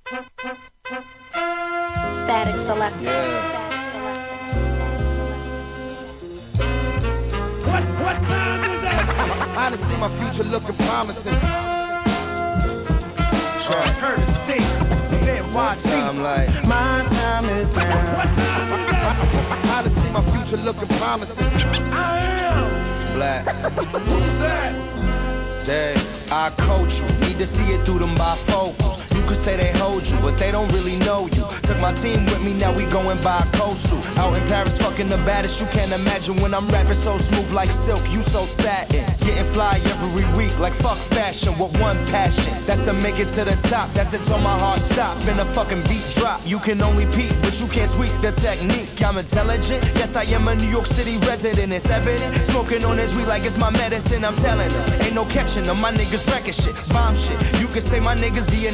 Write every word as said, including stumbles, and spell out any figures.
Static Selector. Yeah. What, what time is it? Honestly, my future looking promising. Uh, Curtis D. One time like My time is now. What time is it? honestly, my future looking promising. I am. Black. Who's that? Day, I coach you. Need to see it through them bifocals. You could say they hold you, but they don't really know you. Took my team with me, now we going by coastal. Out in Paris, fucking the baddest. You can't imagine when I'm rapping so smooth like silk. You so satin. Getting fly every week like fuck fashion with one passion. That's to make it to the top. That's until my heart stop and the fucking beat drop. You can only peek, but you can't tweak the technique. I'm intelligent. Yes, I am a New York City resident. It's evident. Smoking on this weed like it's my medicine. I'm telling them, ain't no catching them. My niggas wrecking shit, bomb shit. You can say my niggas D N A